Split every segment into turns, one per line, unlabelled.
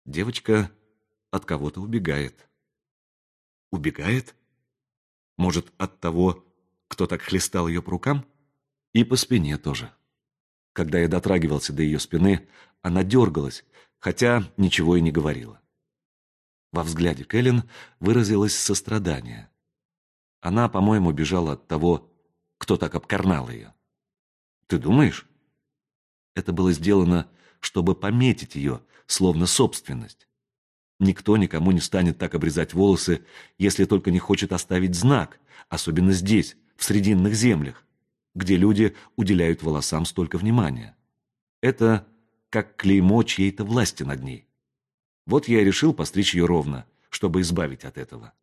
Девочка от кого-то убегает. Убегает? Может, от того, кто так хлестал ее по рукам? И по спине тоже. Когда я дотрагивался до ее спины, она дергалась, хотя ничего и не говорила. Во взгляде Кэлен выразилось сострадание. Она, по-моему, бежала от того, кто так обкарнал ее. Ты думаешь? Это было сделано, чтобы пометить ее, словно собственность. Никто никому не станет так обрезать волосы, если только не хочет оставить знак, особенно здесь, в Срединных землях, где люди уделяют волосам столько внимания. Это как клеймо чьей-то власти над ней. Вот я и решил постричь ее ровно, чтобы избавить от этого.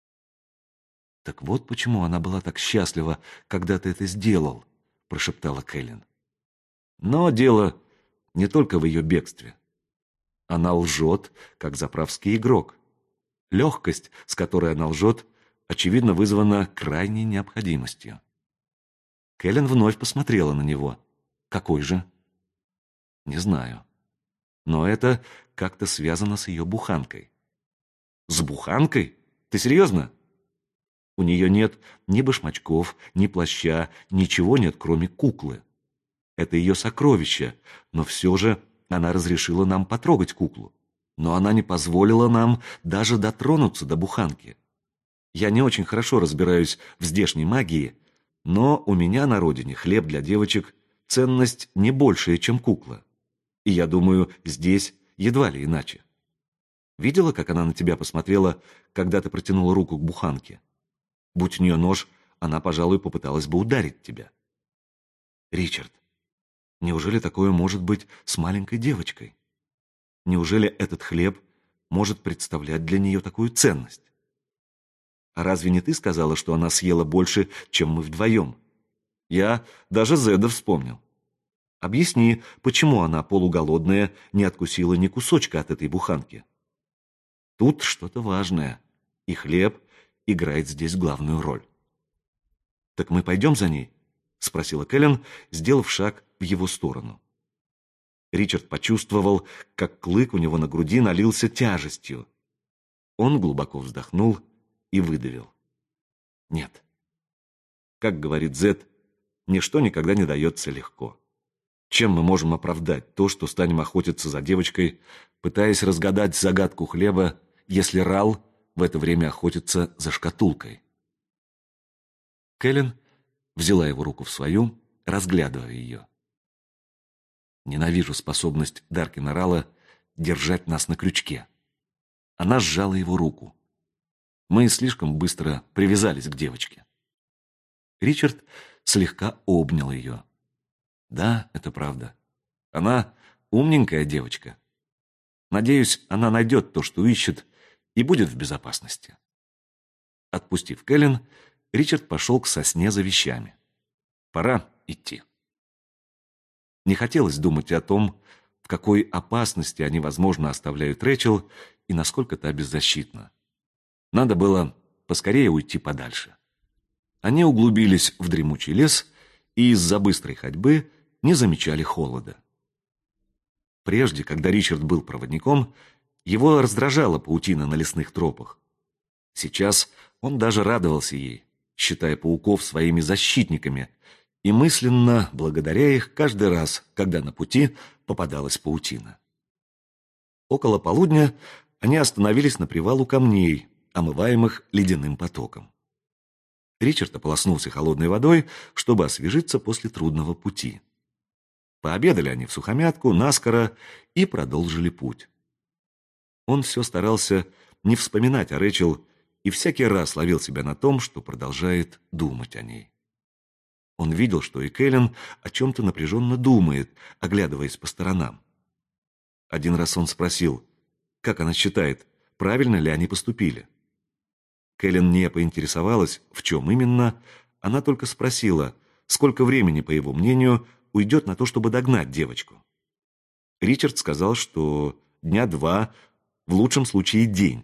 «Так вот почему она была так счастлива, когда ты это сделал», — прошептала Кэлен. Но дело не только в ее бегстве. Она лжет, как заправский игрок. Легкость, с которой она лжет, очевидно вызвана крайней необходимостью. Кэлен вновь посмотрела на него. Какой же? Не знаю. Но это как-то связано с ее буханкой. С буханкой? Ты серьезно? У нее нет ни башмачков, ни плаща, ничего нет, кроме куклы. Это ее сокровище, но все же она разрешила нам потрогать куклу. Но она не позволила нам даже дотронуться до буханки. Я не очень хорошо разбираюсь в здешней магии, но у меня на родине хлеб для девочек – ценность не большая, чем кукла. И я думаю, здесь едва ли иначе. Видела, как она на тебя посмотрела, когда ты протянула руку к буханке? Будь у нее нож, она, пожалуй, попыталась бы ударить тебя. Ричард, неужели такое может быть с маленькой девочкой? Неужели этот хлеб может представлять для нее такую ценность? А разве не ты сказала, что она съела больше, чем мы вдвоем? Я даже Зеда вспомнил. Объясни, почему она, полуголодная, не откусила ни кусочка от этой буханки? Тут что-то важное, и хлеб играет здесь главную роль. «Так мы пойдем за ней?» — спросила Кэлен, сделав шаг в его сторону. Ричард почувствовал, как клык у него на груди налился тяжестью. Он глубоко вздохнул и выдавил. «Нет». Как говорит Зед, ничто никогда не дается легко. Чем мы можем оправдать то, что станем охотиться за девочкой, пытаясь разгадать загадку хлеба, если Рал в это время охотится за шкатулкой? Кэлен взяла его руку в свою, разглядывая ее. Ненавижу способность Даркина Рала держать нас на крючке. Она сжала его руку. Мы слишком быстро привязались к девочке. Ричард слегка обнял ее. Да, это правда. Она умненькая девочка. Надеюсь, она найдет то, что ищет, и будет в безопасности. Отпустив Кэлен, Ричард пошел к сосне за вещами. Пора идти. Не хотелось думать о том, в какой опасности они, возможно, оставляют Рэчел и насколько та беззащитна. Надо было поскорее уйти подальше. Они углубились в дремучий лес и из-за быстрой ходьбы не замечали холода. Прежде, когда Ричард был проводником, его раздражала паутина на лесных тропах. Сейчас он даже радовался ей, считая пауков своими защитниками, и мысленно благодаря их каждый раз, когда на пути попадалась паутина. Около полудня они остановились на привал у камней, омываемых ледяным потоком. Ричард ополоснулся холодной водой, чтобы освежиться после трудного пути. Пообедали они всухомятку, наскоро и продолжили путь. Он все старался не вспоминать о Рэчел и всякий раз ловил себя на том, что продолжает думать о ней. Он видел, что и Кэлен о чем-то напряженно думает, оглядываясь по сторонам. Один раз он спросил, как она считает, правильно ли они поступили. Кэлен не поинтересовалась, в чем именно, она только спросила, сколько времени, по его мнению, уйдет на то, чтобы догнать девочку. Ричард сказал, что дня 2, в лучшем случае день.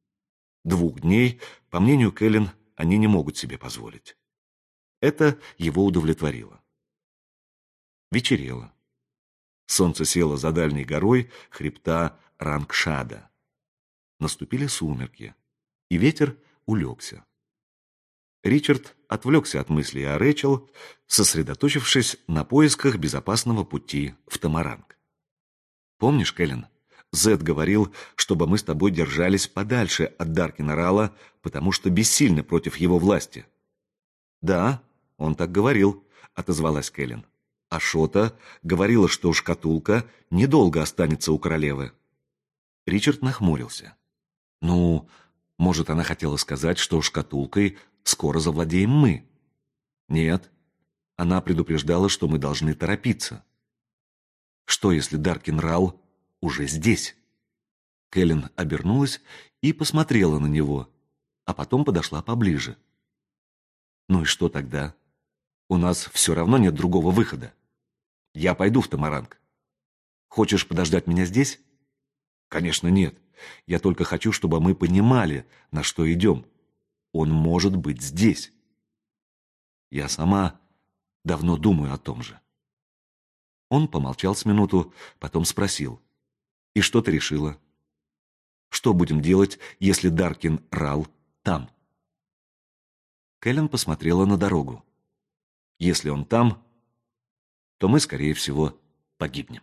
2 дней, по мнению Кэлен, они не могут себе позволить. Это его удовлетворило. Вечерело. Солнце село за дальней горой хребта Рангшада. Наступили сумерки, и ветер улегся. Ричард отвлекся от мыслей о Рэчел, сосредоточившись на поисках безопасного пути в Тамаранг. «Помнишь, Кэлен, Зед говорил, чтобы мы с тобой держались подальше от Даркина-Рала, потому что бессильны против его власти?» «Да, он так говорил», — отозвалась Кэлен. «А Шота говорила, что шкатулка недолго останется у королевы». Ричард нахмурился. «Ну, может, она хотела сказать, что шкатулкой скоро завладеем мы?» «Нет, она предупреждала, что мы должны торопиться». «Что, если Даркин-Рал уже здесь?» Кэлен обернулась и посмотрела на него, а потом подошла поближе. «Ну и что тогда? У нас все равно нет другого выхода. Я пойду в Тамаранг. Хочешь подождать меня здесь?» «Конечно, нет. Я только хочу, чтобы мы понимали, на что идем. Он может быть здесь. Я сама давно думаю о том же». Он помолчал с минуту, потом спросил: «И что ты решила? Что будем делать, если Даркин-Рал там?» Кэлен посмотрела на дорогу. «Если он там, то мы, скорее всего, погибнем».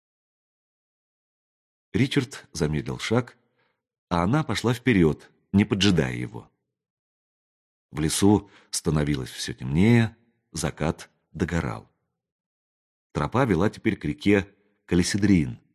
Ричард замедлил шаг, а она пошла вперед, не поджидая его. В лесу становилось все темнее, закат догорал. Тропа вела теперь к реке Калисидрин,